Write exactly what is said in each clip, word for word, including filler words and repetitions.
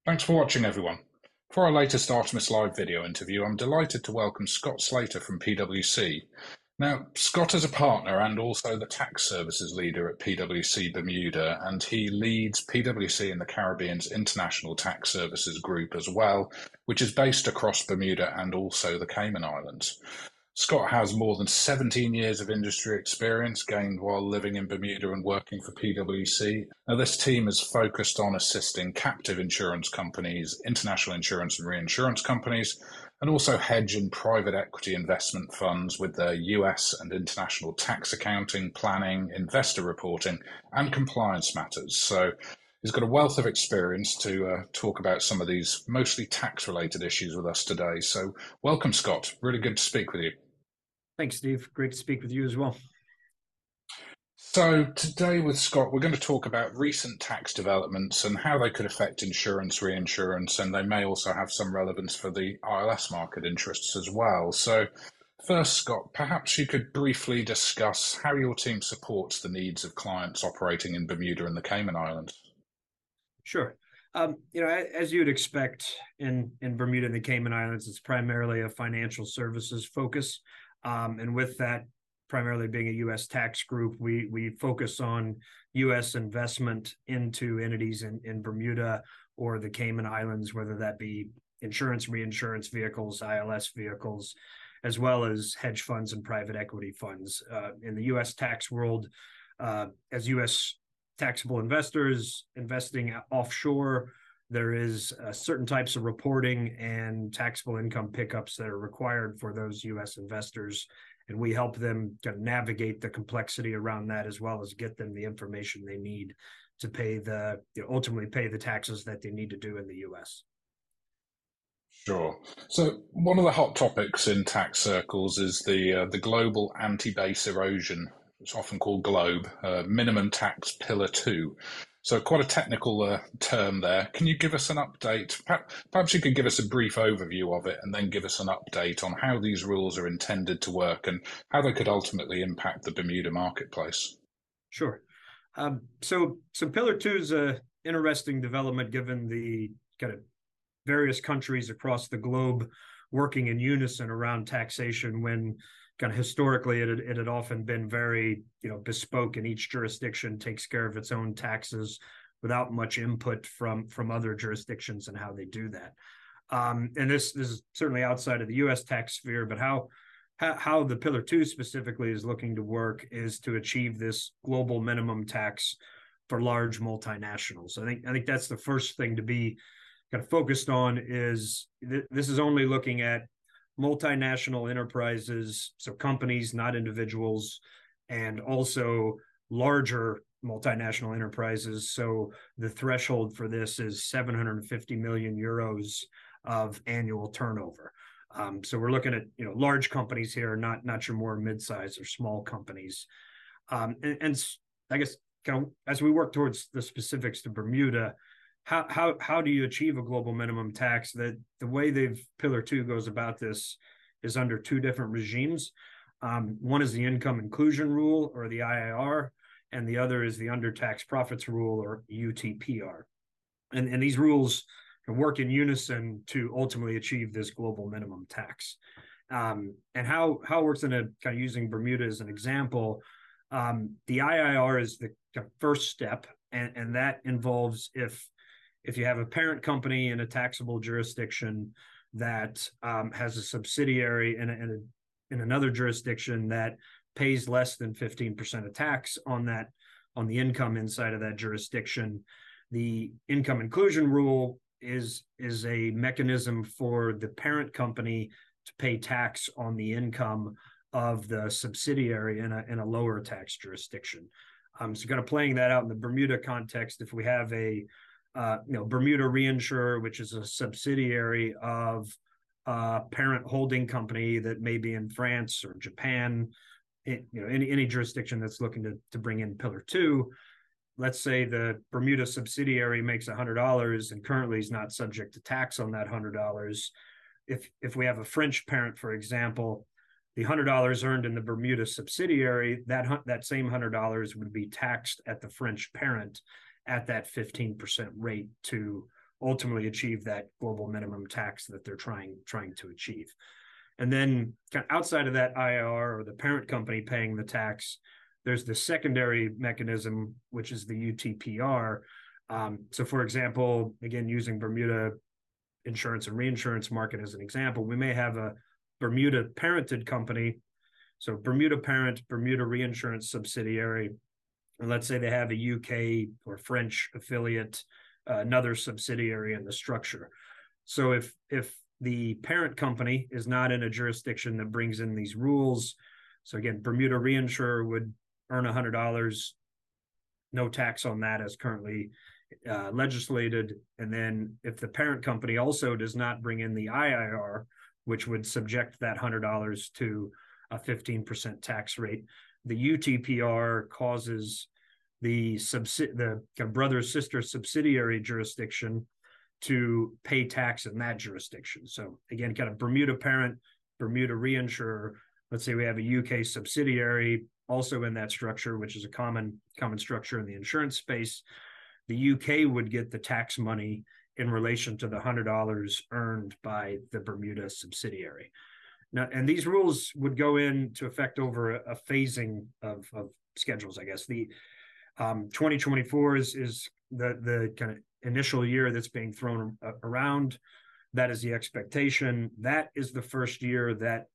Thanks for watching, everyone. For our latest Artemis Live video interview, I'm delighted to welcome Scott Slater from PwC. Now, Scott is a partner and also the tax services leader at PwC Bermuda, and he leads PwC in the Caribbean's International Tax Services Group as well, which is based across Bermuda and also the Cayman Islands. Scott has more than seventeen years of industry experience gained while living in Bermuda and working for PwC. Now, this team is focused on assisting captive insurance companies, international insurance and reinsurance companies, and also hedge and private equity investment funds with their U S and international tax accounting, planning, investor reporting, and compliance matters. So he's got a wealth of experience to uh, talk about some of these mostly tax-related issues with us today. So welcome, Scott. Really good to speak with you. Thanks, Steve. Great to speak with you as well. So today with Scott, we're going to talk about recent tax developments and how they could affect insurance, reinsurance, and they may also have some relevance for the I L S market interests as well. So first, Scott, perhaps you could briefly discuss how your team supports the needs of clients operating in Bermuda and the Cayman Islands. Sure. Um, you know, as you'd expect in, in Bermuda and the Cayman Islands, it's primarily a financial services focus. Um, and with that, primarily being a U S tax group, we we focus on U S investment into entities in, in Bermuda or the Cayman Islands, whether that be insurance, reinsurance vehicles, I L S vehicles, as well as hedge funds and private equity funds. Uh, in the U S tax world, uh, as U S taxable investors investing offshore, there is uh, certain types of reporting and taxable income pickups that are required for those U S investors. And we help them to navigate the complexity around that, as well as get them the information they need to pay the, you know, ultimately pay the taxes that they need to do in the U S. Sure. So one of the hot topics in tax circles is the uh, the global anti-base erosion. It's often called GLOBE, uh, minimum tax pillar two. So quite a technical uh, term there. Can you give us an update? Perhaps you could give us a brief overview of it and then give us an update on how these rules are intended to work and how they could ultimately impact the Bermuda marketplace. Sure. Um, so, so Pillar Two is a interesting development given the kind of various countries across the globe working in unison around taxation when kind of historically it had, it had often been very, you know, bespoke, and each jurisdiction takes care of its own taxes without much input from from other jurisdictions and how they do that. Um, and this, this is certainly outside of the U S tax sphere, but how, how how the Pillar Two specifically is looking to work is to achieve this global minimum tax for large multinationals. I think I think that's the first thing to be kind of focused on. Is th- this is only looking at multinational enterprises, so companies, not individuals, and also larger multinational enterprises. So the threshold for this is seven hundred fifty million euros of annual turnover. Um, so we're looking at, you know, large companies here, not not your more mid-sized or small companies. Um, and, and I guess kind of as we work towards the specifics to Bermuda, how how how do you achieve a global minimum tax? That the way they've Pillar Two goes about this is under two different regimes. Um, one is the income inclusion rule, or the I I R, and the other is the undertax profits rule, or U T P R. And and these rules can work in unison to ultimately achieve this global minimum tax. Um, and how how it works in a kind of using Bermuda as an example. Um, the I I R is the first step, and, and that involves if if you have a parent company in a taxable jurisdiction that um, has a subsidiary in, a, in, a, in another jurisdiction that pays less than fifteen percent of tax on that, on the income inside of that jurisdiction, the income inclusion rule is, is a mechanism for the parent company to pay tax on the income of the subsidiary in a, in a lower tax jurisdiction. Um, so kind of playing that out in the Bermuda context, if we have a Uh, you know, Bermuda Reinsurer, which is a subsidiary of a parent holding company that may be in France or Japan, it, you know, any any jurisdiction that's looking to to bring in Pillar Two. Let's say the Bermuda subsidiary makes one hundred dollars and currently is not subject to tax on that one hundred dollars. If if we have a French parent, for example, the one hundred dollars earned in the Bermuda subsidiary, that that same one hundred dollars would be taxed at the French parent at that fifteen percent rate to ultimately achieve that global minimum tax that they're trying trying to achieve. And then kind of outside of that I R or the parent company paying the tax, there's the secondary mechanism, which is the U T P R. Um, so for example, again, using Bermuda insurance and reinsurance market as an example, we may have a Bermuda parented company. So Bermuda parent, Bermuda reinsurance subsidiary, and let's say they have a U K or French affiliate, uh, another subsidiary in the structure. So if if the parent company is not in a jurisdiction that brings in these rules, so again, Bermuda reinsurer would earn one hundred dollars, no tax on that as currently uh, legislated. And then if the parent company also does not bring in the I I R, which would subject that one hundred dollars to a fifteen percent tax rate, the U T P R causes the subsidi- the kind of brother sister subsidiary jurisdiction to pay tax in that jurisdiction. So again, kind of Bermuda parent, Bermuda reinsurer. Let's say we have a U K subsidiary also in that structure, which is a common common structure in the insurance space. The U K would get the tax money in relation to the one hundred dollars earned by the Bermuda subsidiary. Now, and these rules would go into effect over a, a phasing of, of schedules, I guess. The um, twenty twenty-four is, is the, the kind of initial year that's being thrown around. That is the expectation. That is the first year that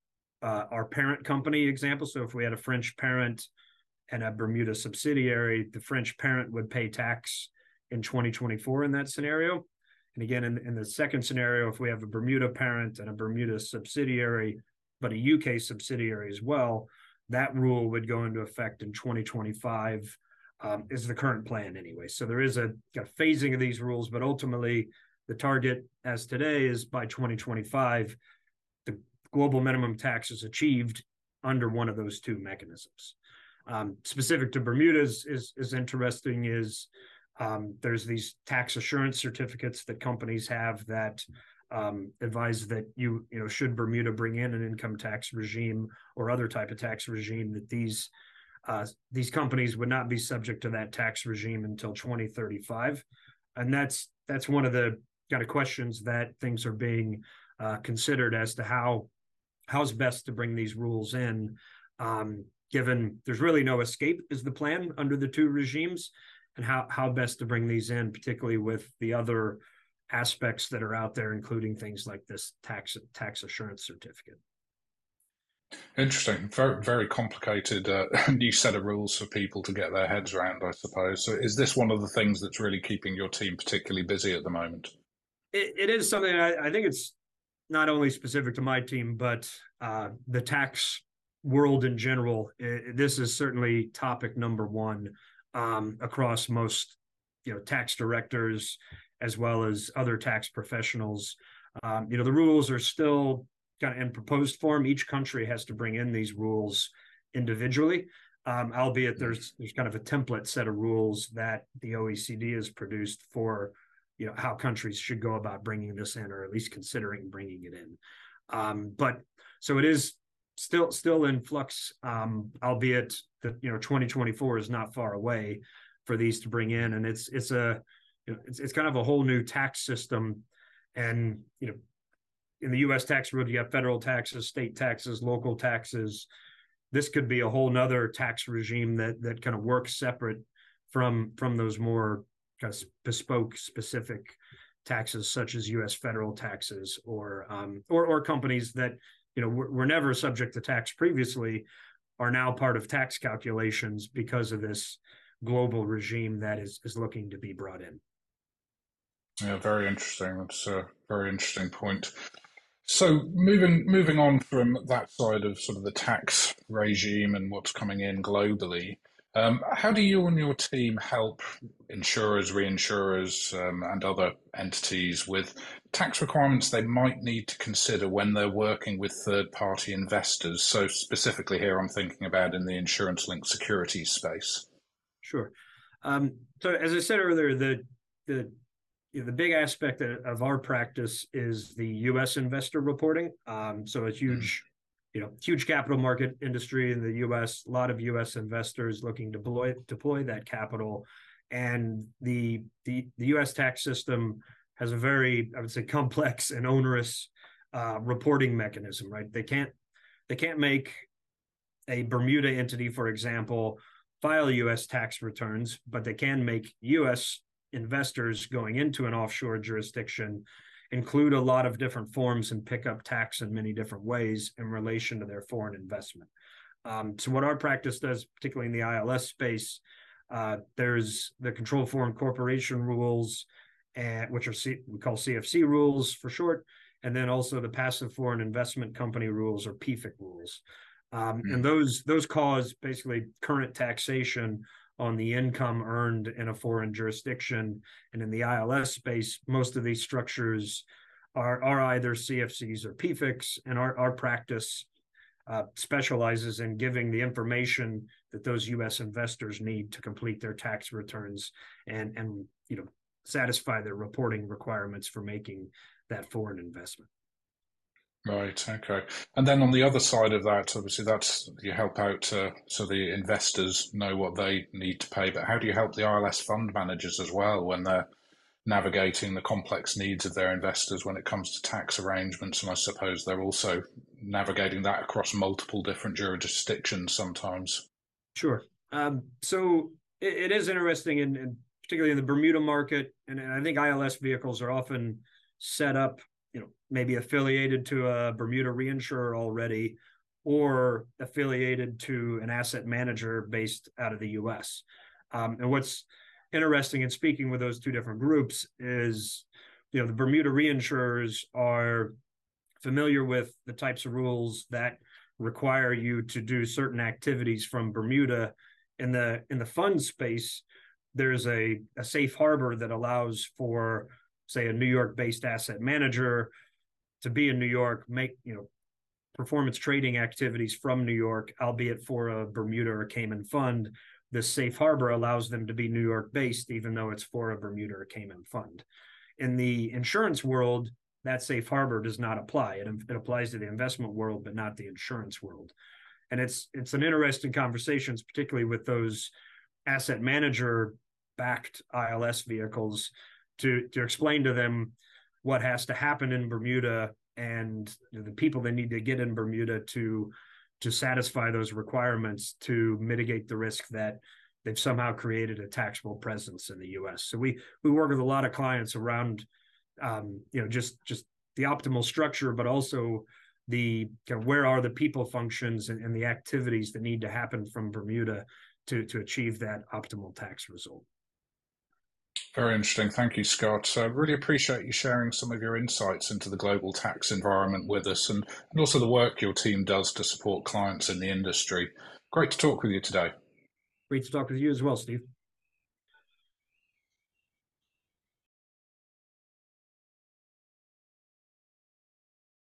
uh, our parent company example. So if we had a French parent and a Bermuda subsidiary, the French parent would pay tax in twenty twenty-four in that scenario. And again, in, in the second scenario, if we have a Bermuda parent and a Bermuda subsidiary, but a U K subsidiary as well, that rule would go into effect in twenty twenty-five, um, is the current plan anyway. So there is a, a phasing of these rules, but ultimately the target as today is by twenty twenty-five, the global minimum tax is achieved under one of those two mechanisms. Um, specific to Bermuda is, is, is interesting is um, there's these tax assurance certificates that companies have that um, advise that you, you know, should Bermuda bring in an income tax regime or other type of tax regime, that these uh, these companies would not be subject to that tax regime until twenty thirty-five. And that's that's one of the kind of questions that things are being uh, considered as to how how's best to bring these rules in, um, given there's really no escape is the plan under the two regimes, and how how best to bring these in, particularly with the other aspects that are out there, including things like this tax tax assurance certificate. Interesting. Very, very complicated uh, new set of rules for people to get their heads around, I suppose. So is this one of the things that's really keeping your team particularly busy at the moment? It, it is something I, I think it's not only specific to my team, but uh, the tax world in general. It, this is certainly topic number one um, across most, you know, tax directors as well as other tax professionals. Um, you know, the rules are still kind of in proposed form. Each country has to bring in these rules individually, um, albeit there's there's kind of a template set of rules that the O E C D has produced for, you know, how countries should go about bringing this in, or at least considering bringing it in. Um, but so it is still still in flux, um, albeit that, you know, twenty twenty-four is not far away for these to bring in, and it's it's a you know, it's it's kind of a whole new tax system, and you know, in the U S tax world, you have federal taxes, state taxes, local taxes. This could be a whole nother tax regime that that kind of works separate from from those more kind of bespoke, specific taxes, such as U S federal taxes, or um, or or companies that, you know, were, were never subject to tax previously are now part of tax calculations because of this global regime that is is looking to be brought in. Yeah, very interesting. That's a very interesting point. So moving moving on from that side of sort of the tax regime and what's coming in globally, um, how do you and your team help insurers, reinsurers, um, and other entities with tax requirements they might need to consider when they're working with third-party investors? So specifically here, I'm thinking about in the insurance-linked securities space. Sure. Um, so as I said earlier, the the you know, the big aspect of our practice is the U S investor reporting. Um, so a huge, you know, huge capital market industry in the U S, a lot of U S investors looking to deploy, deploy that capital. And the the the U S tax system has a very, I would say, complex and onerous uh, reporting mechanism, right? They can't they can't make a Bermuda entity, for example, file U S tax returns, but they can make U S investors going into an offshore jurisdiction include a lot of different forms and pick up tax in many different ways in relation to their foreign investment. Um, so what our practice does, particularly in the I L S space, uh, there's the Control Foreign Corporation rules, and, which are C, we call C F C rules for short, and then also the Passive Foreign Investment Company rules, or P F I C rules. Um, Mm. and those those cause basically current taxation on the income earned in a foreign jurisdiction. And in the I L S space, most of these structures are, are either C F Cs or P F I Cs, and our, our practice uh, specializes in giving the information that those U S investors need to complete their tax returns and, and you know, satisfy their reporting requirements for making that foreign investment. Right. Okay. And then on the other side of that, obviously, that's you help out uh, so the investors know what they need to pay. But how do you help the I L S fund managers as well when they're navigating the complex needs of their investors when it comes to tax arrangements? And I suppose they're also navigating that across multiple different jurisdictions sometimes. Sure. Um, so it, it is interesting, in, in particularly in the Bermuda market, and, and I think I L S vehicles are often set up, you know, maybe affiliated to a Bermuda reinsurer already, or affiliated to an asset manager based out of the U S. Um, and what's interesting in speaking with those two different groups is, you know, the Bermuda reinsurers are familiar with the types of rules that require you to do certain activities from Bermuda. In the in the fund space, there's a, a safe harbor that allows for, say, a New York-based asset manager to be in New York, make, you know, performance trading activities from New York, albeit for a Bermuda or Cayman fund. This safe harbor allows them to be New York-based, even though it's for a Bermuda or Cayman fund. In the insurance world, that safe harbor does not apply. It, it applies to the investment world, but not the insurance world. And it's it's an interesting conversation, particularly with those asset manager backed I L S vehicles, to to explain to them what has to happen in Bermuda and the people that need to get in Bermuda to to satisfy those requirements to mitigate the risk that they've somehow created a taxable presence in the U S. So we we work with a lot of clients around um, you know just just the optimal structure, but also the kind of where are the people functions and, and the activities that need to happen from Bermuda to to achieve that optimal tax result. Very interesting. Thank you, Scott. I uh, really appreciate you sharing some of your insights into the global tax environment with us, and, and also the work your team does to support clients in the industry. Great to talk with you today. Great to talk with you as well, Steve.